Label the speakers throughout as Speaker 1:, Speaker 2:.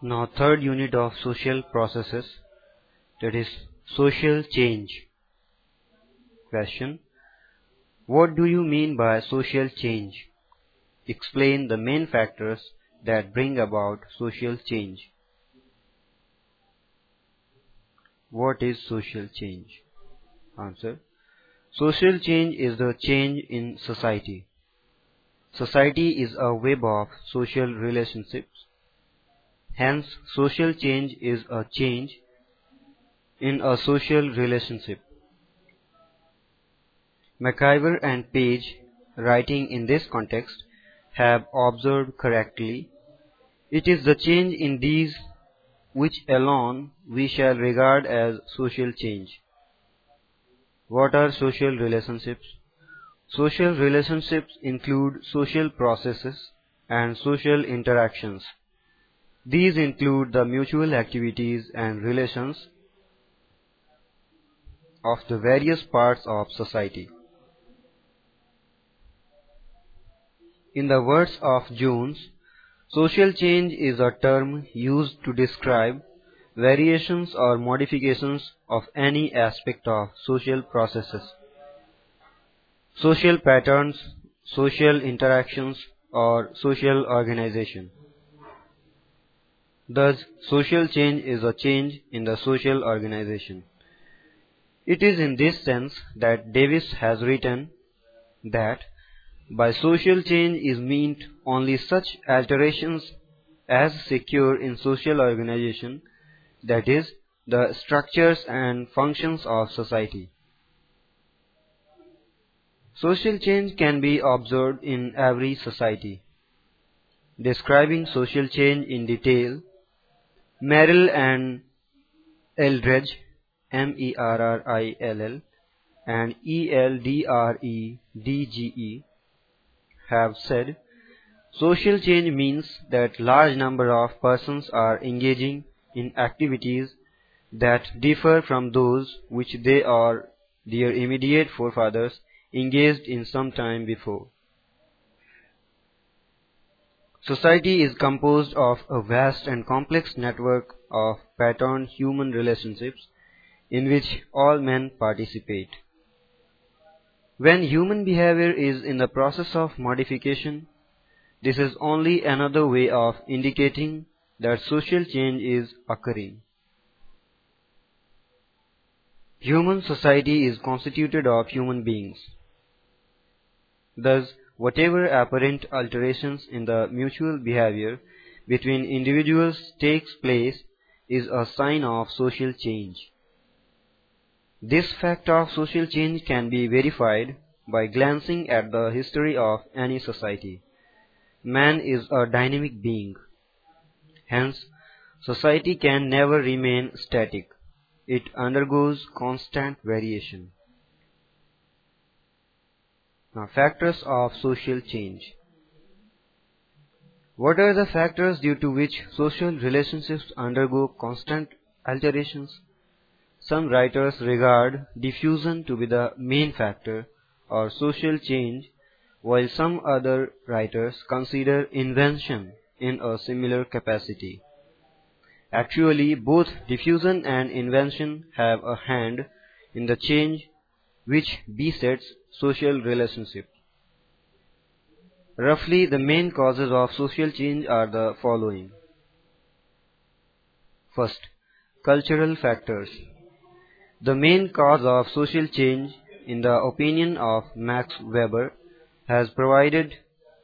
Speaker 1: Now third unit of social processes, that is social change. Question: what do you mean by social change? Explain the main factors that bring about social change. What is social change? Answer: social change is the change in society. Society is a web of social relationships. Hence, social change is a change in a social relationship. McIver and Page, writing in this context, have observed correctly, it is the change in these which alone we shall regard as social change. What are social relationships? Social relationships include social processes and social interactions. These include the mutual activities and relations of the various parts of society. In the words of Jones, social change is a term used to describe variations or modifications of any aspect of social processes, social patterns, social interactions, or social organization. Thus, social change is a change in the social organization. It is in this sense that Davis has written that by social change is meant only such alterations as secure in social organization, that is, the structures and functions of society. Social change can be observed in every society. Describing social change in detail, Merrill and Eldredge, Merrill and Eldredge have said, social change means that large number of persons are engaging in activities that differ from those which they or their immediate forefathers engaged in some time before. Society is composed of a vast and complex network of patterned human relationships in which all men participate. When human behavior is in the process of modification, this is only another way of indicating that social change is occurring. Human society is constituted of human beings. Thus, whatever apparent alterations in the mutual behavior between individuals takes place is a sign of social change. This fact of social change can be verified by glancing at the history of any society. Man is a dynamic being. Hence, society can never remain static. It undergoes constant variation. Now, factors of social change. What are the factors due to which social relationships undergo constant alterations? Some writers regard diffusion to be the main factor or social change, while some other writers consider invention in a similar capacity. Actually, both diffusion and invention have a hand in the change which besets social relationships. Roughly, the main causes of social change are the following. First, cultural factors. The main cause of social change, in the opinion of Max Weber, has proved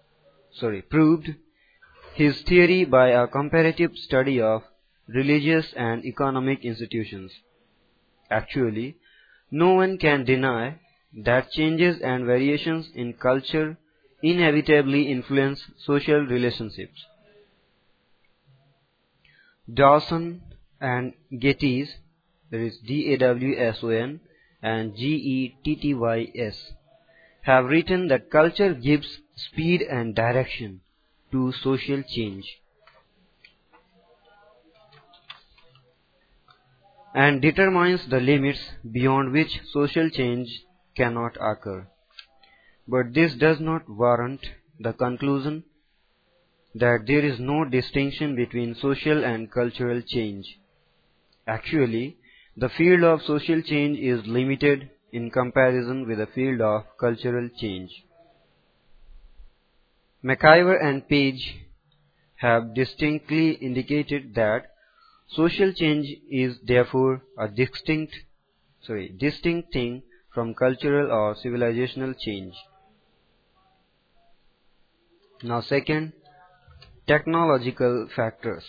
Speaker 1: his theory by a comparative study of religious and economic institutions. Actually, no one can deny that changes and variations in culture inevitably influence social relationships. Dawson and Gettys, that is Dawson and Gettys, have written that culture gives speed and direction to social change and determines the limits beyond which social change cannot occur. But this does not warrant the conclusion that there is no distinction between social and cultural change. Actually, the field of social change is limited in comparison with the field of cultural change. McIver and Page have distinctly indicated that social change is therefore a distinct thing from cultural or civilizational change. Now second, technological factors.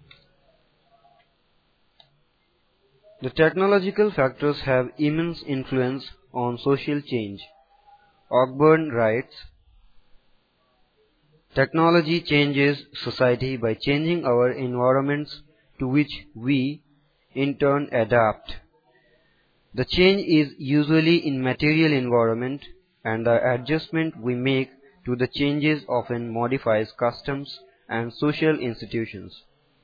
Speaker 1: The technological factors have immense influence on social change. Ogburn writes, technology changes society by changing our environments to which we, in turn, adapt. The change is usually in material environment, and the adjustment we make to the changes often modifies customs and social institutions.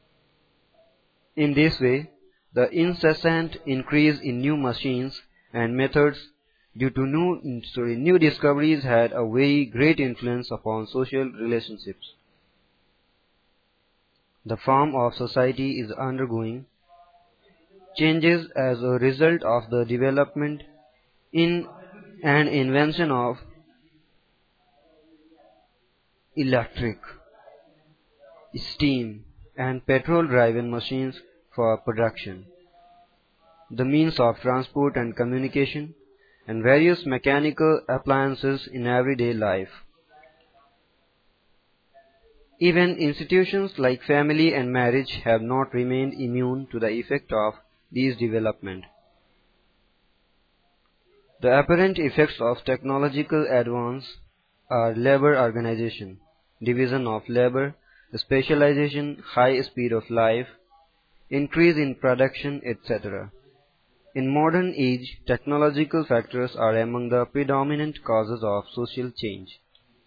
Speaker 1: In this way, the incessant increase in new machines and methods due to new discoveries had a very great influence upon social relationships. The form of society is undergoing changes as a result of the development in and invention of electric, steam, and petrol-driven machines for production, the means of transport and communication, and various mechanical appliances in everyday life. Even institutions like family and marriage have not remained immune to the effect of these developments. The apparent effects of technological advance are labor organization, division of labor, specialization, high speed of life, increase in production, etc. In modern age, technological factors are among the predominant causes of social change.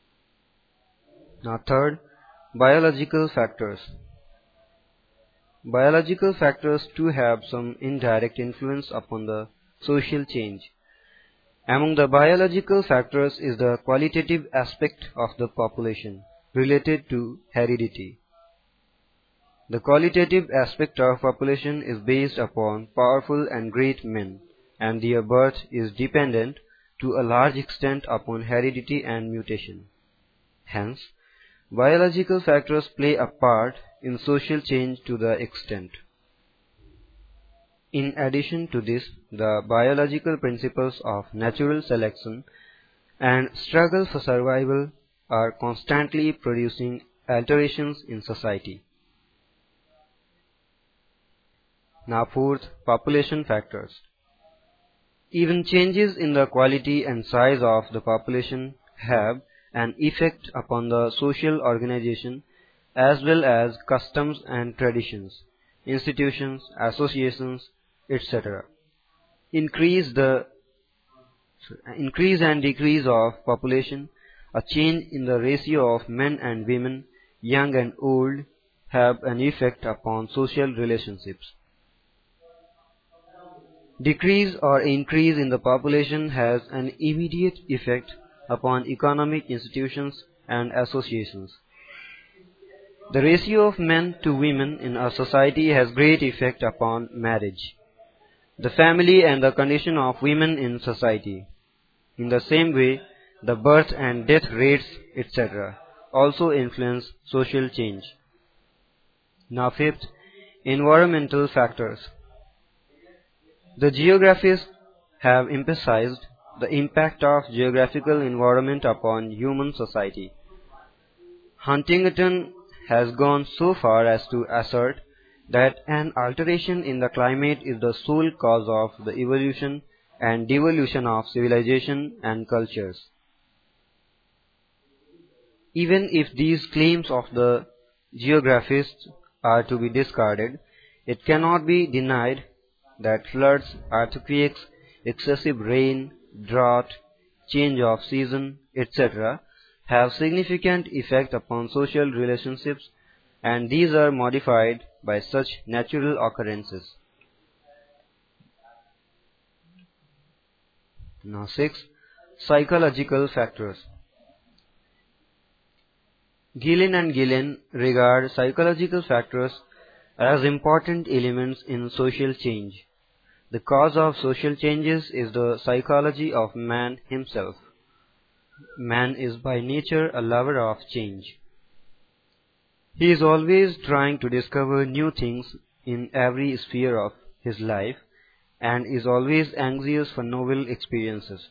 Speaker 1: Now third, biological factors. Biological factors too have some indirect influence upon the social change. Among the biological factors is the qualitative aspect of the population related to heredity. The qualitative aspect of population is based upon powerful and great men, and their birth is dependent to a large extent upon heredity and mutation. Hence, biological factors play a part in social change to the extent. In addition to this, the biological principles of natural selection and struggle for survival are constantly producing alterations in society. Now fourth, population factors. Even changes in the quality and size of the population have an effect upon the social organization as well as customs and traditions, institutions, associations, etc. Increase and decrease of population, a change in the ratio of men and women, young and old, have an effect upon social relationships. Decrease or increase in the population has an immediate effect upon economic institutions and associations. The ratio of men to women in a society has great effect upon marriage, the family and the condition of women in society. In the same way, the birth and death rates, etc. also influence social change. Now fifth, environmental factors. The geographists have emphasized the impact of geographical environment upon human society. Huntington has gone so far as to assert that an alteration in the climate is the sole cause of the evolution and devolution of civilization and cultures. Even if these claims of the geographists are to be discarded, it cannot be denied that floods, earthquakes, excessive rain, drought, change of season, etc. have significant effect upon social relationships, and these are modified by such natural occurrences. Now 6. Psychological factors. Gillen and Gillen regard psychological factors as important elements in social change. The cause of social changes is the psychology of man himself. Man is by nature a lover of change. He is always trying to discover new things in every sphere of his life and is always anxious for novel experiences.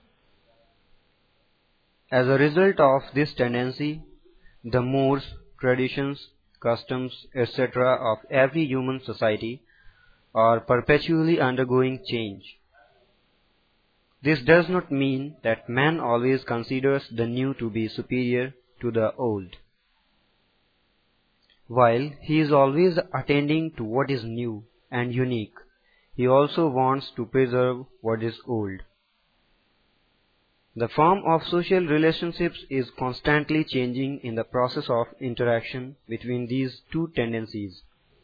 Speaker 1: As a result of this tendency, the mores, traditions, customs, etc. of every human society are perpetually undergoing change. This does not mean that man always considers the new to be superior to the old. While he is always attending to what is new and unique, he also wants to preserve what is old. The form of social relationships is constantly changing in the process of interaction between these two tendencies.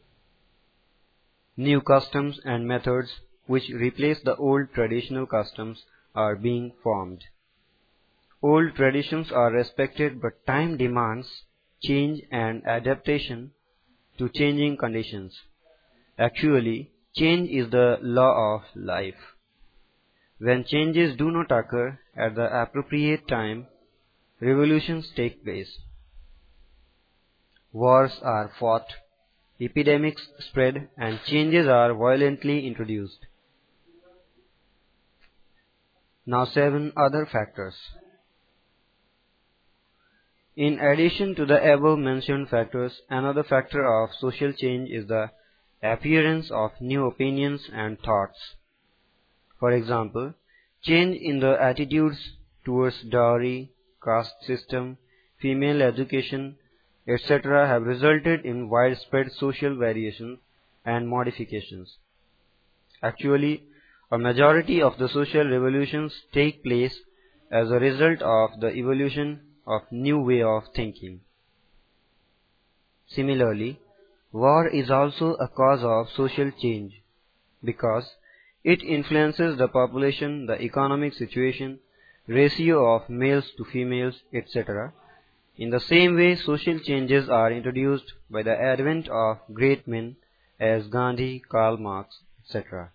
Speaker 1: New customs and methods which replace the old traditional customs are being formed. Old traditions are respected, but time demands change and adaptation to changing conditions. Actually, change is the law of life. When changes do not occur at the appropriate time, revolutions take place. Wars are fought, epidemics spread, and changes are violently introduced. Now 7 other factors. In addition to the above mentioned factors, another factor of social change is the appearance of new opinions and thoughts. For example, change in the attitudes towards dowry, caste system, female education, etc. have resulted in widespread social variations and modifications. Actually, a majority of the social revolutions take place as a result of the evolution of new way of thinking. Similarly, war is also a cause of social change because it influences the population, the economic situation, ratio of males to females, etc. In the same way, social changes are introduced by the advent of great men as Gandhi, Karl Marx, etc.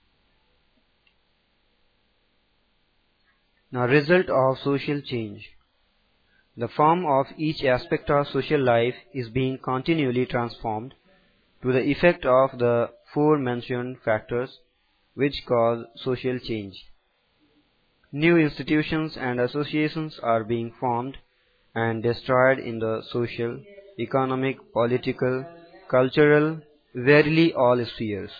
Speaker 1: Now, result of social change. The form of each aspect of social life is being continually transformed to the effect of the forementioned factors which cause social change. New institutions and associations are being formed and destroyed in the social, economic, political, cultural, verily all spheres.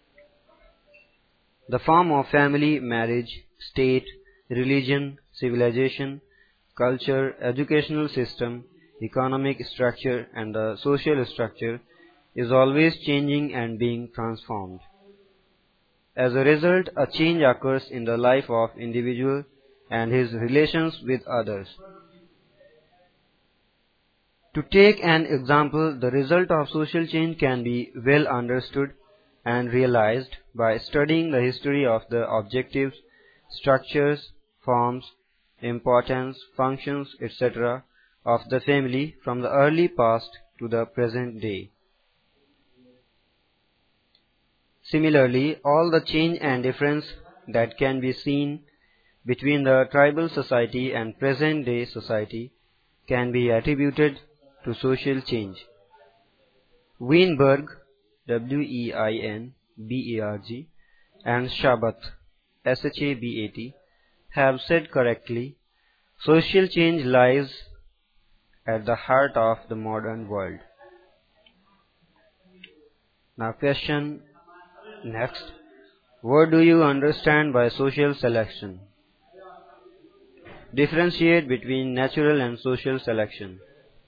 Speaker 1: The form of family, marriage, state, religion, civilization, culture, educational system, economic structure, and the social structure is always changing and being transformed. As a result, a change occurs in the life of individual and his relations with others. To take an example, the result of social change can be well understood and realized by studying the history of the objectives, structures, forms, importance, functions, etc. of the family from the early past to the present day. Similarly, all the change and difference that can be seen between the tribal society and present-day society can be attributed to social change. Weinberg, Weinberg, and Shabat, Shabat, have said correctly, social change lies at the heart of the modern world. Now question next. What do you understand by social selection? Differentiate between natural and social selection.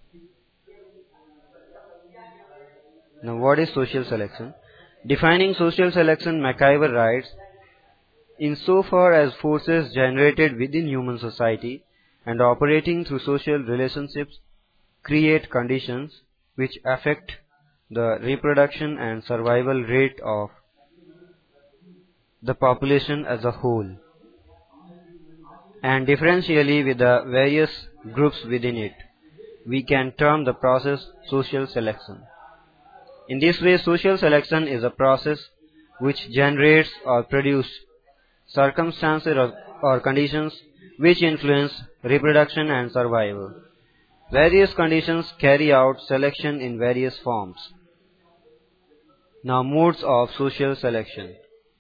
Speaker 1: Now what is social selection? Defining social selection, MacIver writes, insofar as forces generated within human society and operating through social relationships create conditions which affect the reproduction and survival rate of the population as a whole, and differentially with the various groups within it. we can term the process social selection. In this way, social selection is a process which generates or produces circumstances or conditions which influence reproduction and survival. Various conditions carry out selection in various forms. Now, modes of social selection.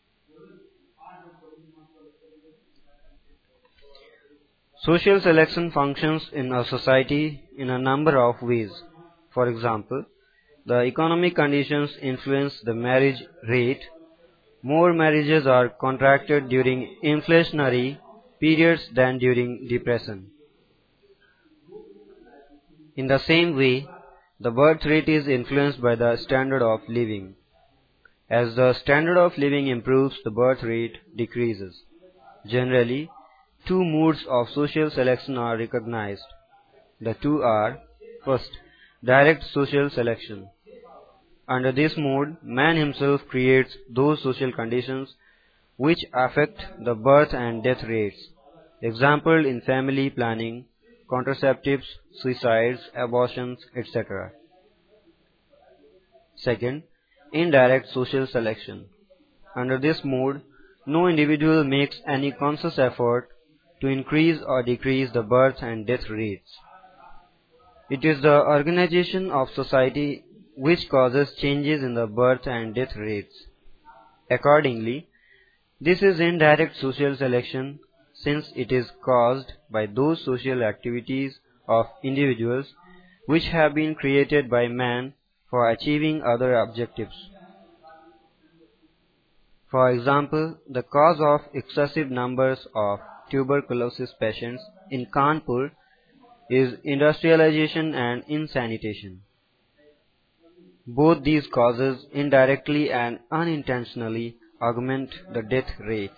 Speaker 1: Social selection functions in a society in a number of ways. For example, the economic conditions influence the marriage rate. More marriages are contracted during inflationary periods than during depression. In the same way, the birth rate is influenced by the standard of living. As the standard of living improves, the birth rate decreases. Generally, two modes of social selection are recognized. The two are, first, direct social selection. Under this mode, man himself creates those social conditions which affect the birth and death rates, example in family planning, contraceptives, suicides, abortions, etc. Second, indirect social selection. Under this mode, no individual makes any conscious effort to increase or decrease the birth and death rates. It is the organization of society which causes changes in the birth and death rates. Accordingly, this is indirect social selection since it is caused by those social activities of individuals which have been created by man for achieving other objectives. For example, the cause of excessive numbers of tuberculosis patients in Kanpur is industrialization and insanitation. Both these causes indirectly and unintentionally augment the death rate.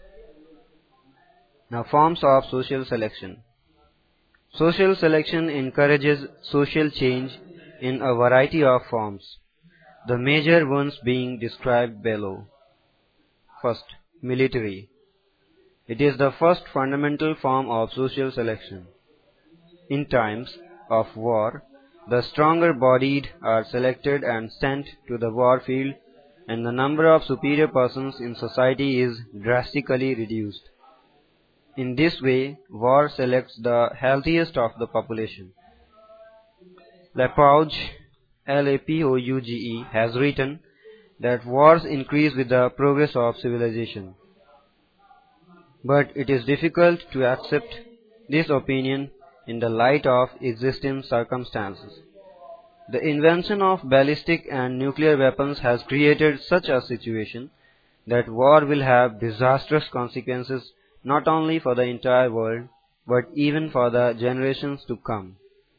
Speaker 1: Now, forms of social selection. Social selection encourages social change in a variety of forms, the major ones being described below. First, military. It is the first fundamental form of social selection. In times of war, the stronger-bodied are selected and sent to the war field, and the number of superior persons in society is drastically reduced. In this way, war selects the healthiest of the population. Lapouge, Lapouge, has written that wars increase with the progress of civilization. But it is difficult to accept this opinion in the light of existing circumstances. The invention of ballistic and nuclear weapons has created such a situation that war will have disastrous consequences not only for the entire world, but even for the generations to come.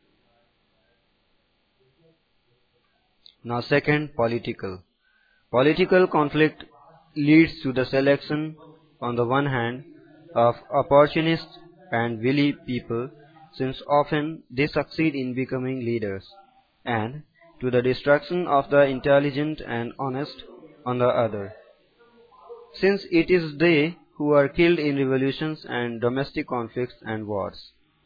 Speaker 1: Now, second, political. Political conflict leads to the selection, on the one hand, of opportunist and wily people, since often they succeed in becoming leaders, and to the destruction of the intelligent and honest on the other, since it is they who are killed in revolutions and domestic conflicts and wars.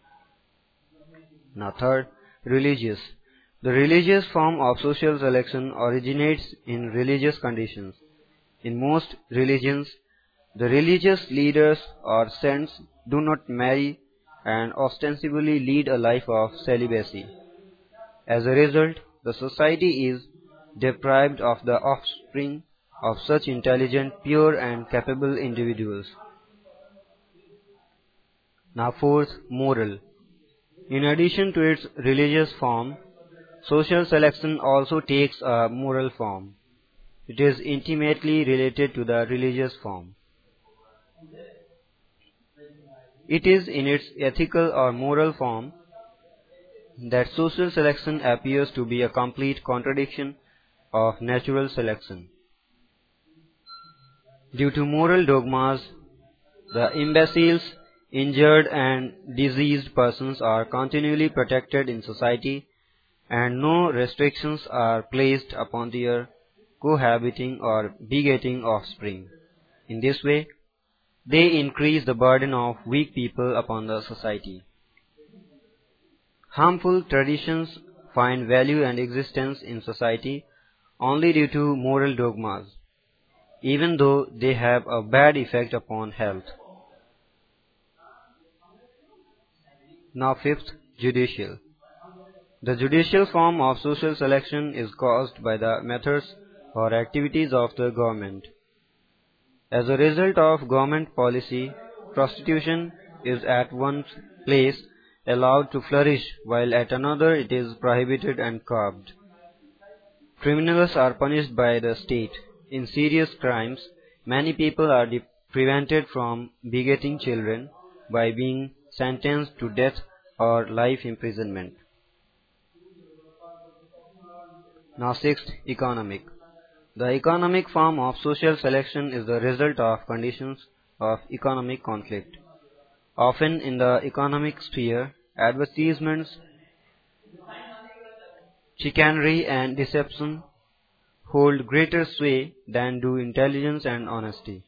Speaker 1: Now, third, religious. The religious form of social selection originates in religious conditions. In most religions, the religious leaders or saints do not marry and ostensibly lead a life of celibacy. As a result, the society is deprived of the offspring of such intelligent, pure and capable individuals. Now, fourth, moral. In addition to its religious form, social selection also takes a moral form. It is intimately related to the religious form. It is in its ethical or moral form that social selection appears to be a complete contradiction of natural selection. Due to moral dogmas, the imbeciles, injured and diseased persons are continually protected in society, and no restrictions are placed upon their cohabiting or begetting offspring. In this way, they increase the burden of weak people upon the society. Harmful traditions find value and existence in society only due to moral dogmas, even though they have a bad effect upon health. Now fifth, judicial. The judicial form of social selection is caused by the methods or activities of the government. As a result of government policy, prostitution is at one place allowed to flourish while at another it is prohibited and curbed. Criminals are punished by the state. In serious crimes, many people are prevented from begetting children by being sentenced to death or life imprisonment. Now sixth, economic. The economic form of social selection is the result of conditions of economic conflict. Often in the economic sphere, advertisements, chicanery and deception hold greater sway than do intelligence and honesty.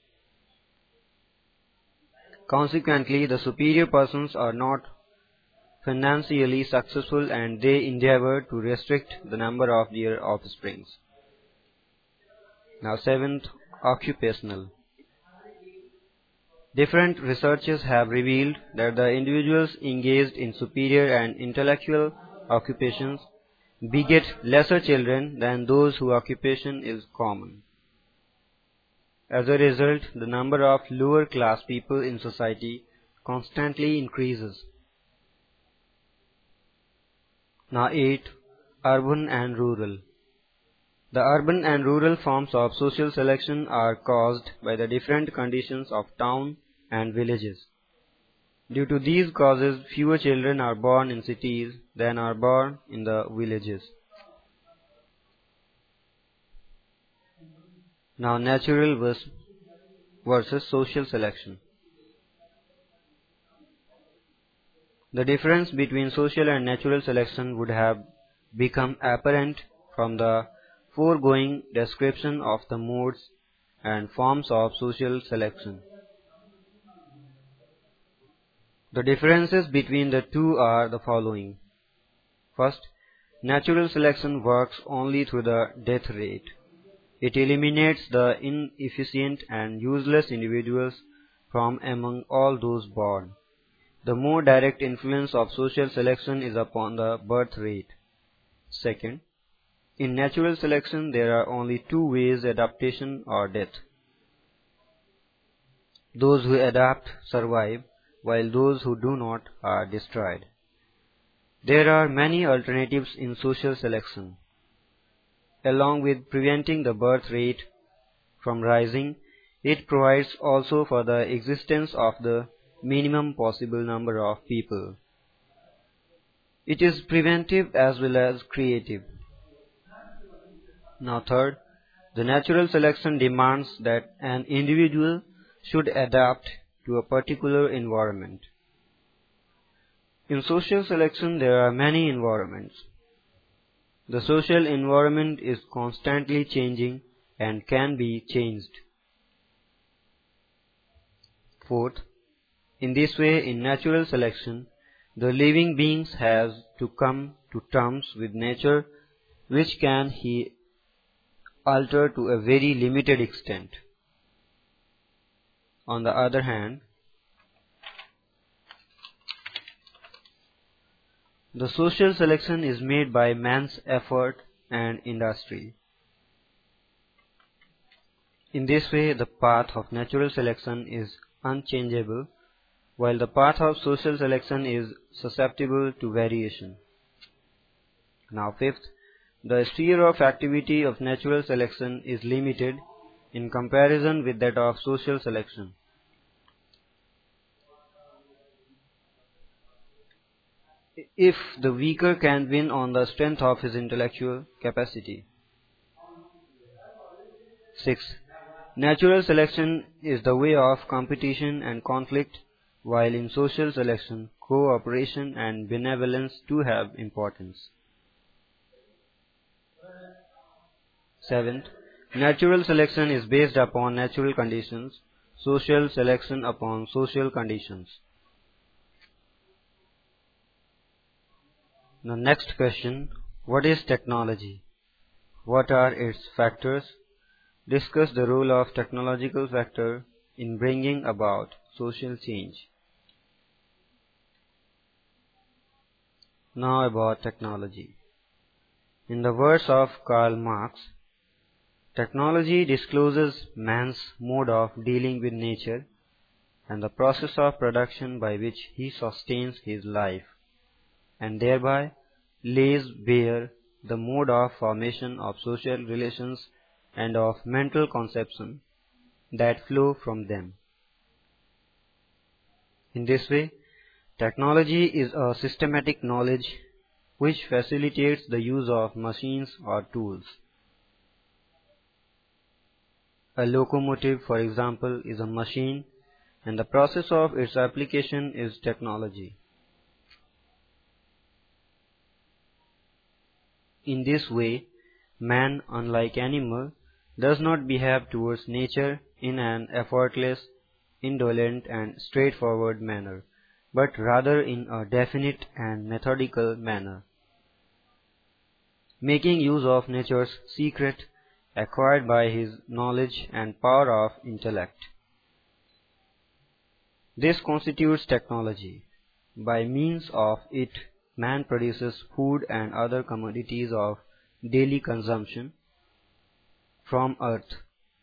Speaker 1: Consequently, the superior persons are not financially successful and they endeavor to restrict the number of their offsprings. Now seventh, occupational. Different researches have revealed that the individuals engaged in superior and intellectual occupations beget lesser children than those whose occupation is common. As a result, the number of lower class people in society constantly increases. Now 8. Urban and rural. The urban and rural forms of social selection are caused by the different conditions of town and villages. Due to these causes, fewer children are born in cities than are born in the villages. Now natural versus social selection. The difference between social and natural selection would have become apparent from the foregoing description of the modes and forms of social selection. The differences between the two are the following. First, natural selection works only through the death rate. It eliminates the inefficient and useless individuals from among all those born. The more direct influence of social selection is upon the birth rate. Second, in natural selection there are only two ways: adaptation or death. Those who adapt survive, while those who do not are destroyed. There are many alternatives in social selection. Along with preventing the birth rate from rising, it provides also for the existence of the minimum possible number of people. It is preventive as well as creative. Now third, the natural selection demands that an individual should adapt to a particular environment. In social selection there are many environments. The social environment is constantly changing and can be changed. Fourth, in this way, in natural selection, the living beings has to come to terms with nature, which can he alter to a very limited extent. On the other hand, the social selection is made by man's effort and industry. In this way, the path of natural selection is unchangeable, while the path of social selection is susceptible to variation. Now fifth, the sphere of activity of natural selection is limited in comparison with that of social selection. If the weaker can win on the strength of his intellectual capacity. 6. Natural selection is the way of competition and conflict, while in social selection, cooperation and benevolence too have importance. 7th, natural selection is based upon natural conditions, social selection upon social conditions. The next question, what is technology? What are its factors? Discuss the role of technological factor in bringing about social change. Now about technology. In the words of Karl Marx, technology discloses man's mode of dealing with nature and the process of production by which he sustains his life, and thereby lays bare the mode of formation of social relations and of mental conception that flow from them. In this way, technology is a systematic knowledge which facilitates the use of machines or tools. A locomotive, for example, is a machine, and the process of its application is technology. In this way, man, unlike animal, does not behave towards nature in an effortless, indolent and straightforward manner, but rather in a definite and methodical manner, making use of nature's secret acquired by his knowledge and power of intellect. This constitutes technology. By means of it, man produces food and other commodities of daily consumption from earth.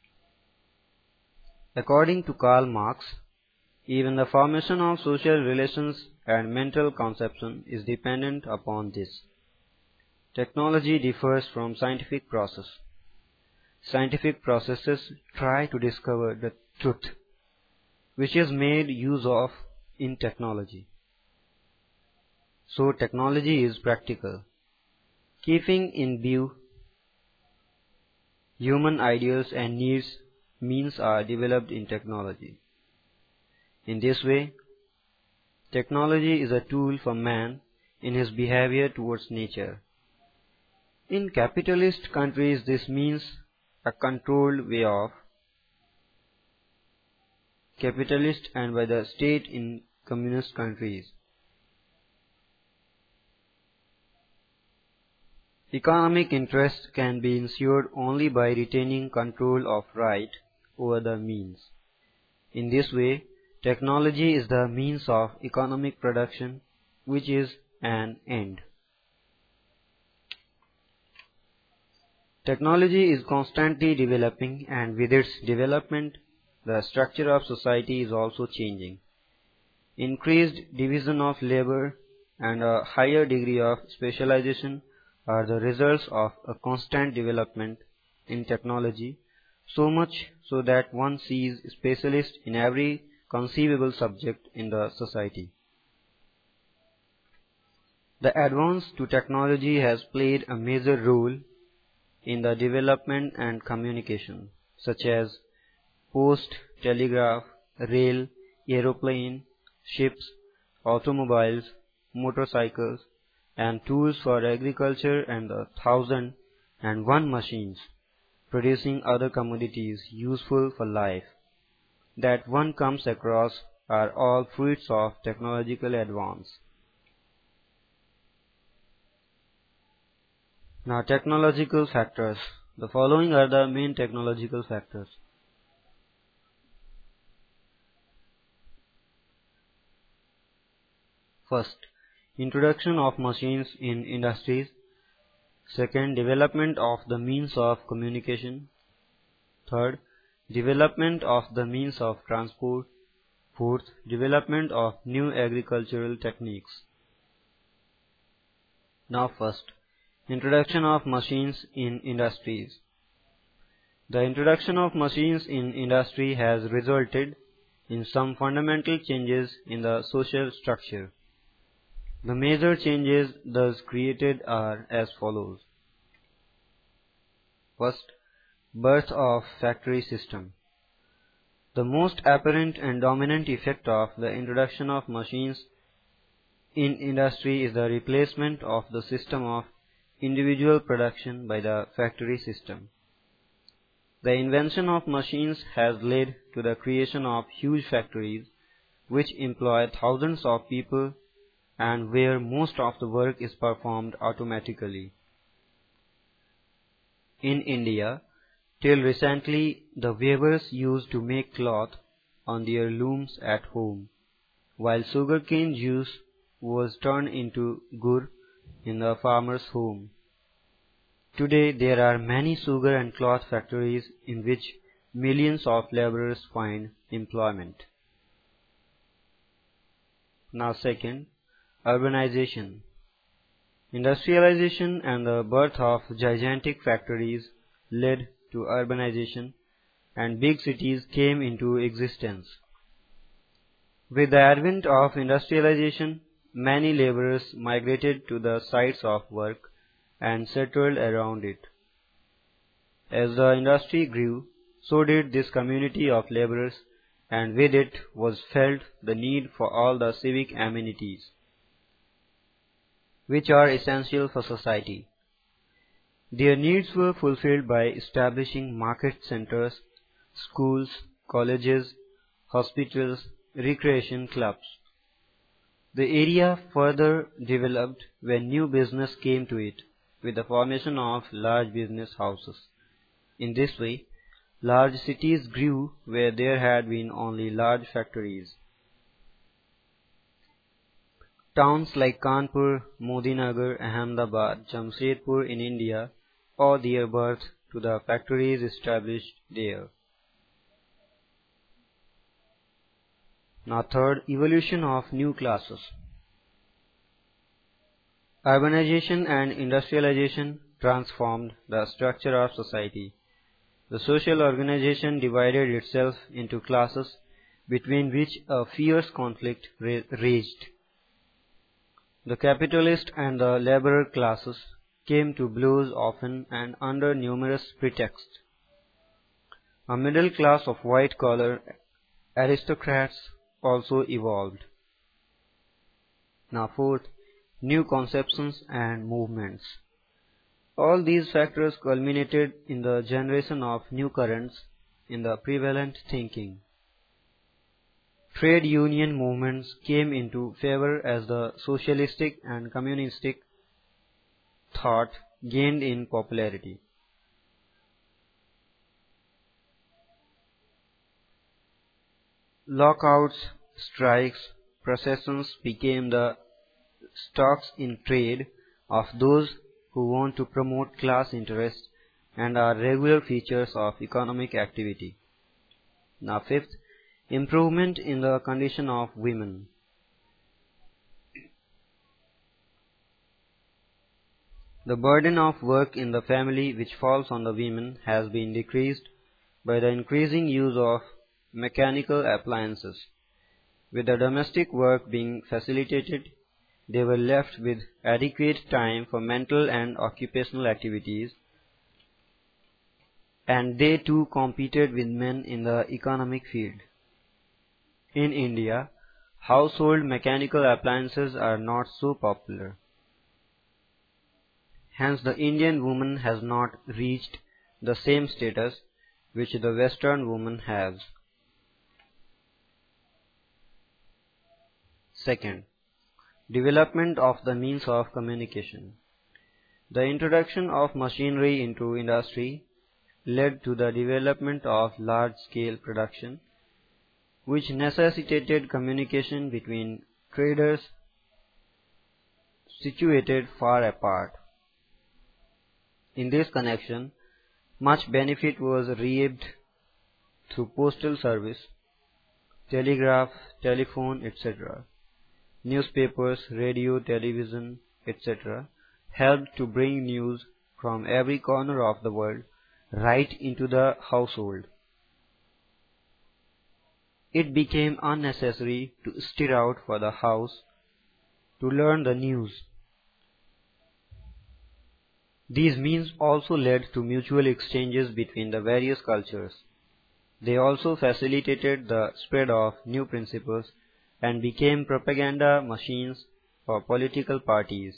Speaker 1: According to Karl Marx, even the formation of social relations and mental conception is dependent upon this. Technology differs from scientific process. Scientific processes try to discover the truth, which is made use of in technology. So technology is practical, keeping in view human ideals and needs. Means are developed in technology. In this way, technology is a tool for man in his behavior towards nature. In capitalist countries, this means a controlled way of capitalist and by the state in communist countries. Economic interest can be ensured only by retaining control of right over the means. In this way, technology is the means of economic production, which is an end. Technology is constantly developing, and with its development, the structure of society is also changing. Increased division of labor and a higher degree of specialization are the results of a constant development in technology, so much so that one sees specialists in every conceivable subject in the society. The advance to technology has played a major role in the development and communication, such as post, telegraph, rail, aeroplane, ships, automobiles, motorcycles, and tools for agriculture and the 1,001 machines producing other commodities useful for life that one comes across are all fruits of technological advance. Now, technological factors. The following are the main technological factors. First, introduction of machines in industries. Second, development of the means of communication. Third, development of the means of transport. Fourth, development of new agricultural techniques. Now first, introduction of machines in industries. The introduction of machines in industry has resulted in some fundamental changes in the social structure. The major changes thus created are as follows. First, birth of factory system. The most apparent and dominant effect of the introduction of machines in industry is the replacement of the system of individual production by the factory system. The invention of machines has led to the creation of huge factories which employ thousands of people and where most of the work is performed automatically. In India, till recently, the weavers used to make cloth on their looms at home, while sugarcane juice was turned into gur in the farmer's home. Today, there are many sugar and cloth factories in which millions of laborers find employment. Now second, urbanization. Industrialization and the birth of gigantic factories led to urbanization, and big cities came into existence. With the advent of industrialization, many laborers migrated to the sites of work and settled around it. As the industry grew, so did this community of laborers, and with it was felt the need for all the civic amenities which are essential for society. Their needs were fulfilled by establishing market centers, schools, colleges, hospitals, recreation clubs. The area further developed when new business came to it, with the formation of large business houses. In this way, large cities grew where there had been only large factories. Towns like Kanpur, Modinagar, Ahmedabad, Jamshedpur in India owe their birth to the factories established there. Now third, evolution of new classes. Urbanization and industrialization transformed the structure of society. The social organization divided itself into classes between which a fierce conflict raged. The capitalist and the laborer classes came to blows often and under numerous pretexts. A middle class of white-collar aristocrats also evolved. Now fourth, new conceptions and movements. All these factors culminated in the generation of new currents in the prevalent thinking. Trade union movements came into favor as the socialistic and communistic thought gained in popularity. Lockouts, strikes, processions became the stocks in trade of those who want to promote class interests and are regular features of economic activity. Now fifth, improvement in the condition of women. The burden of work in the family which falls on the women has been decreased by the increasing use of mechanical appliances. With the domestic work being facilitated, they were left with adequate time for mental and occupational activities, and they too competed with men in the economic field. In India, household mechanical appliances are not so popular. Hence, the Indian woman has not reached the same status which the Western woman has. Second, development of the means of communication. The introduction of machinery into industry led to the development of large-scale production, which necessitated communication between traders situated far apart. In this connection, much benefit was reaped through postal service, telegraph, telephone, etc. Newspapers, radio, television, etc. helped to bring news from every corner of the world right into the household. It became unnecessary to stir out for the house to learn the news. These means also led to mutual exchanges between the various cultures. They also facilitated the spread of new principles and became propaganda machines for political parties.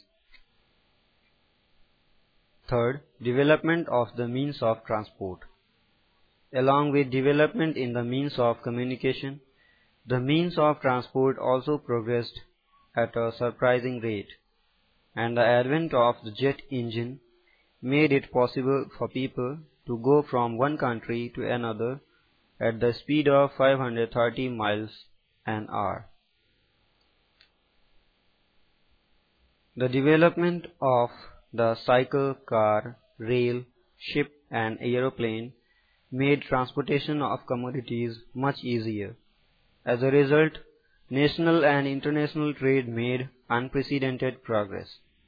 Speaker 1: Third, development of the means of transport. Along with development in the means of communication, the means of transport also progressed at a surprising rate, and the advent of the jet engine made it possible for people to go from one country to another at the speed of 530 miles an hour. The development of the cycle, car, rail, ship and aeroplane made transportation of commodities much easier. As a result, national and international trade made unprecedented progress.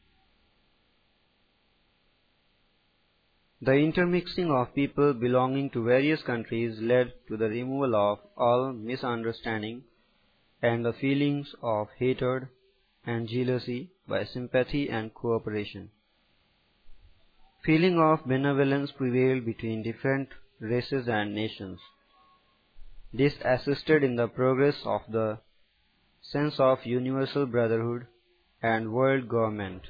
Speaker 1: The intermixing of people belonging to various countries led to the removal of all misunderstanding and the feelings of hatred and jealousy by sympathy and cooperation. Feeling of benevolence prevailed between different races and nations. This assisted in the progress of the sense of universal brotherhood and world government.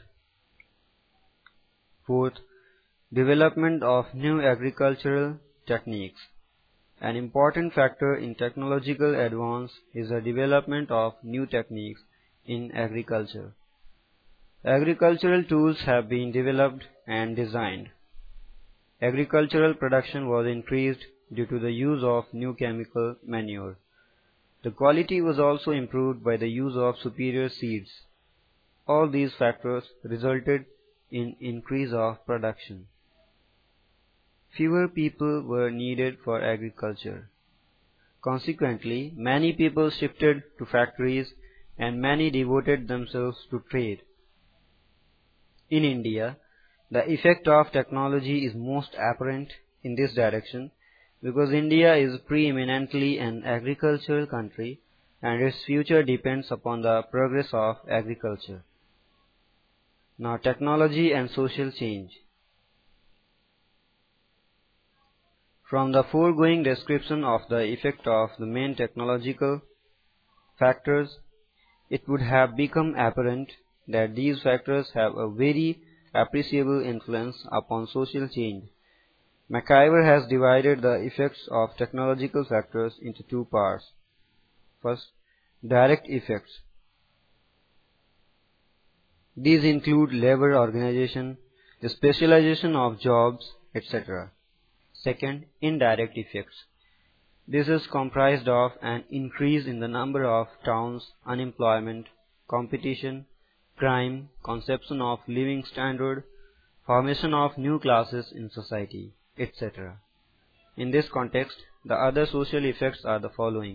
Speaker 1: Fourth, development of new agricultural techniques. An important factor in technological advance is the development of new techniques in agriculture. Agricultural tools have been developed and designed. Agricultural production was increased due to the use of new chemical manure. The quality was also improved by the use of superior seeds. All these factors resulted in increase of production. Fewer people were needed for agriculture. Consequently, many people shifted to factories and many devoted themselves to trade. In India, the effect of technology is most apparent in this direction because India is preeminently an agricultural country and its future depends upon the progress of agriculture. Now, technology and social change. From the foregoing description of the effect of the main technological factors, it would have become apparent that these factors have a very appreciable influence upon social change. MacIver has divided the effects of technological factors into two parts. First, direct effects. These include labor organization, the specialization of jobs, etc. Second, indirect effects. This is comprised of an increase in the number of towns, unemployment, competition, crime, conception of living standard, formation of new classes in society, etc. In this context, the other social effects are the following.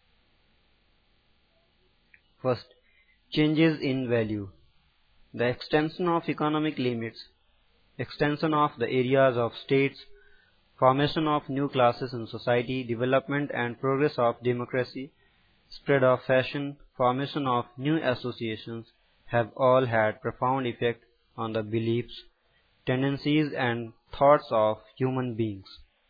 Speaker 1: First, changes in value. The extension of economic limits, extension of the areas of states, formation of new classes in society, development and progress of democracy, spread of fashion, formation of new associations have all had profound effect on the beliefs, tendencies and thoughts of human beings.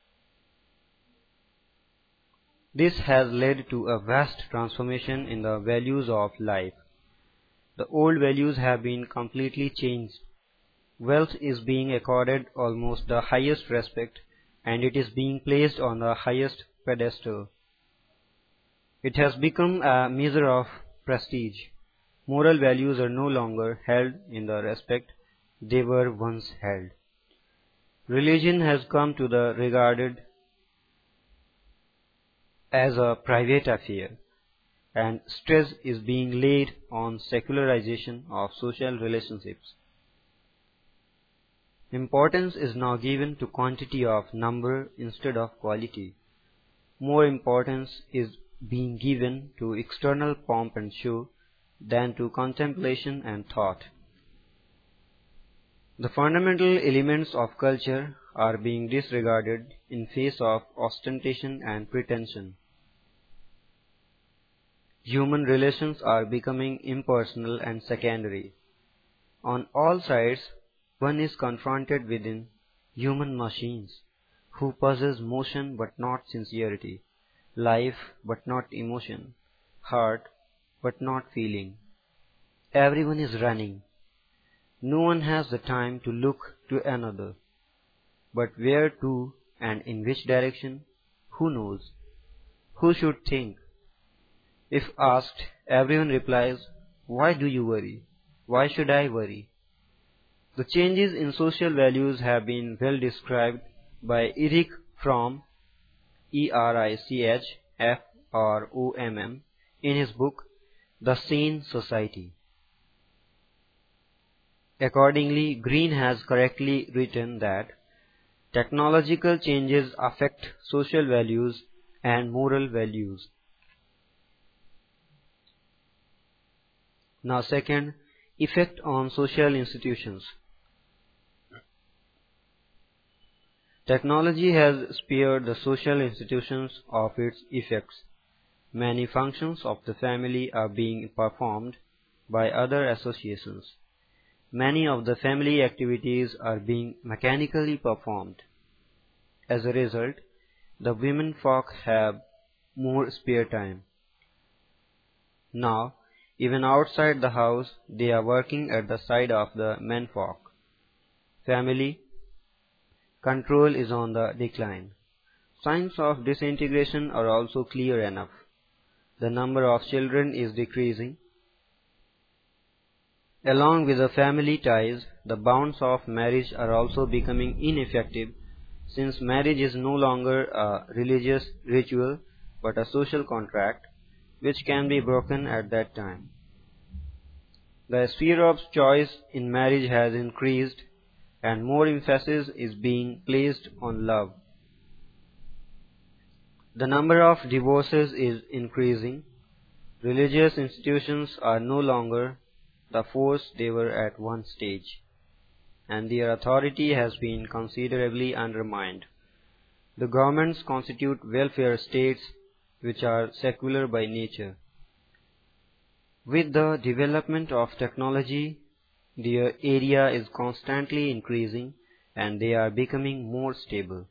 Speaker 1: This has led to a vast transformation in the values of life. The old values have been completely changed. Wealth is being accorded almost the highest respect and it is being placed on the highest pedestal. It has become a measure of prestige. Moral values are no longer held in the respect they were once held. Religion has come to be regarded as a private affair, and stress is being laid on secularization of social relationships. Importance is now given to quantity of number instead of quality. More importance is being given to external pomp and show than to contemplation and thought. The fundamental elements of culture are being disregarded in face of ostentation and pretension. Human relations are becoming impersonal and secondary. On all sides, one is confronted within human machines who possess motion but not sincerity, life but not emotion, heart but not feeling. Everyone is running. No one has the time to look to another. But where to and in which direction? Who knows? Who should think? If asked, everyone replies, Why do you worry? Why should I worry? The changes in social values have been well described by Erich Fromm, Erichfromm, in his book The Sane Society. Accordingly, Green has correctly written that technological changes affect social values and moral values. Now second, effect on social institutions. Technology has spared the social institutions of its effects. Many functions of the family are being performed by other associations. Many of the family activities are being mechanically performed. As a result, the women folk have more spare time. Now, even outside the house, they are working at the side of the men folk. Family control is on the decline. Signs of disintegration are also clear enough. The number of children is decreasing. Along with the family ties, the bonds of marriage are also becoming ineffective, since marriage is no longer a religious ritual but a social contract which can be broken at that time. The sphere of choice in marriage has increased, and more emphasis is being placed on love. The number of divorces is increasing. Religious institutions are no longer the force they were at one stage, and their authority has been considerably undermined. The governments constitute welfare states which are secular by nature. With the development of technology, their area is constantly increasing and they are becoming more stable.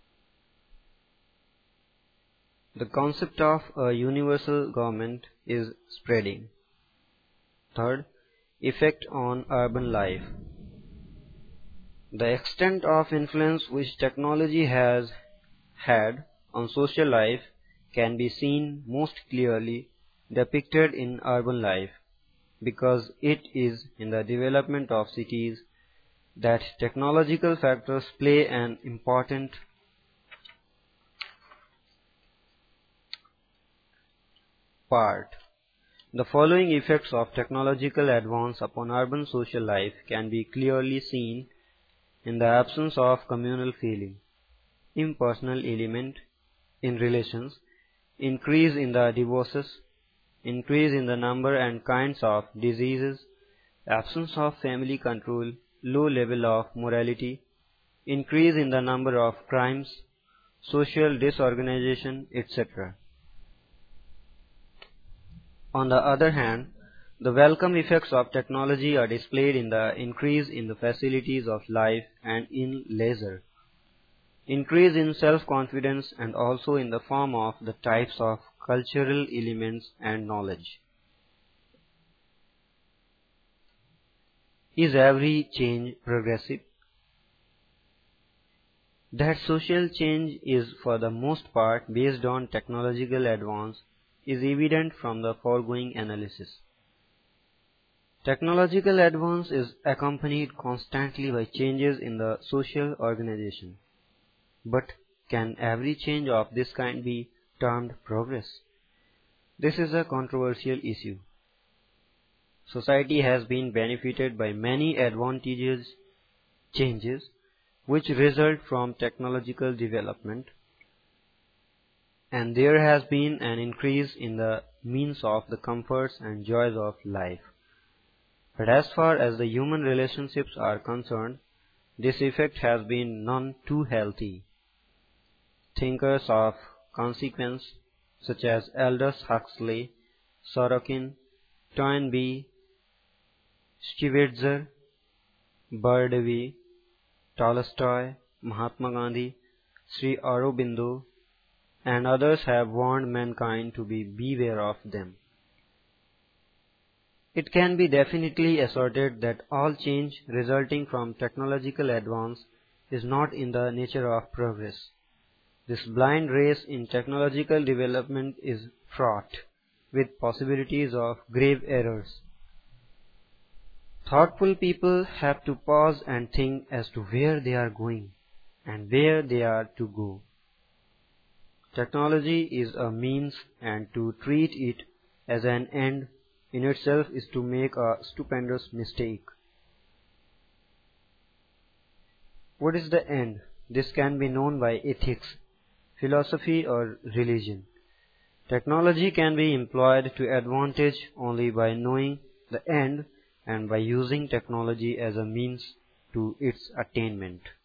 Speaker 1: The concept of a universal government is spreading. Third, effect on urban life. The extent of influence which technology has had on social life can be seen most clearly depicted in urban life, because it is in the development of cities that technological factors play an important part. The following effects of technological advance upon urban social life can be clearly seen in the absence of communal feeling, impersonal element in relations, increase in the divorces, increase in the number and kinds of diseases, absence of family control, low level of morality, increase in the number of crimes, social disorganization, etc. On the other hand, the welcome effects of technology are displayed in the increase in the facilities of life and in leisure, increase in self-confidence, and also in the form of the types of cultural elements and knowledge. Is every change progressive? That social change is for the most part based on technological advance is evident from the foregoing analysis. Technological advance is accompanied constantly by changes in the social organization. But can every change of this kind be termed progress? This is a controversial issue. Society has been benefited by many advantageous changes which result from technological development, and there has been an increase in the means of the comforts and joys of life. But as far as the human relationships are concerned, this effect has been none too healthy. Thinkers of consequence such as Aldous Huxley, Sorokin, Toynbee, Schweitzer, Bardavy, Tolstoy, Mahatma Gandhi, Sri Aurobindo, and others have warned mankind to beware of them. It can be definitely asserted that all change resulting from technological advance is not in the nature of progress. This blind race in technological development is fraught with possibilities of grave errors. Thoughtful people have to pause and think as to where they are going and where they are to go. Technology is a means, and to treat it as an end in itself is to make a stupendous mistake. What is the end? This can be known by ethics, philosophy, or religion. Technology can be employed to advantage only by knowing the end and by using technology as a means to its attainment.